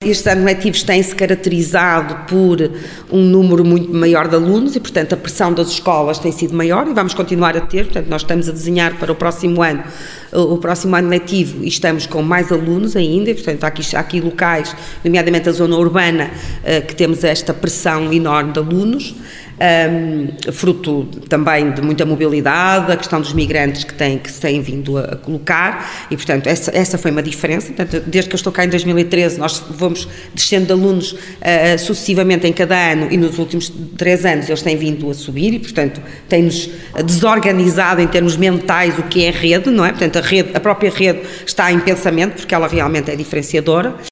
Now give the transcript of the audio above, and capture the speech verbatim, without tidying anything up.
Estes anos letivos têm-se caracterizado por um número muito maior de alunos e, portanto, a pressão das escolas tem sido maior e vamos continuar a ter. Portanto, nós estamos a desenhar para o próximo ano, o próximo ano letivo, e estamos com mais alunos ainda. E, portanto, há aqui, há aqui locais, nomeadamente a zona urbana, que temos esta pressão enorme de alunos. Um, fruto também de muita mobilidade, a questão dos migrantes que, têm, que se têm vindo a, a colocar e, portanto, essa, essa foi uma diferença. Portanto, desde que eu estou cá em dois mil e treze, nós vamos descendo de alunos uh, sucessivamente em cada ano e nos últimos três anos eles têm vindo a subir e, portanto, tem-nos desorganizado em termos mentais o que é a rede, não é? Portanto, a rede, a própria rede está em pensamento porque ela realmente é diferenciadora.